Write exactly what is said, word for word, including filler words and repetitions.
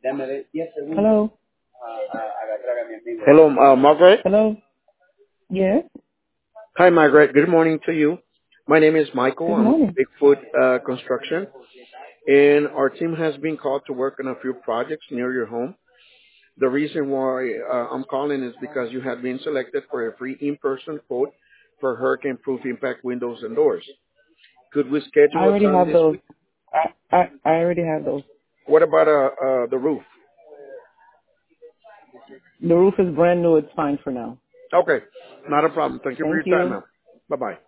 Hello. Hello, uh, Margaret. Hello. Yes. Hi, Margaret. Good morning to you. My name is Michael. Good I'm morning. Bigfoot uh, Construction, and our team has been called to work on a few projects near your home. The reason why uh, I'm calling is because you have been selected for a free in-person quote for hurricane-proof impact windows and doors. Could we I schedule a already time have this those. week? I I, I already have those. What about uh, uh, the roof? The roof is brand new. It's fine for now. Okay, not a problem. Thank you for Thank your time, you. ma'am. Bye-bye.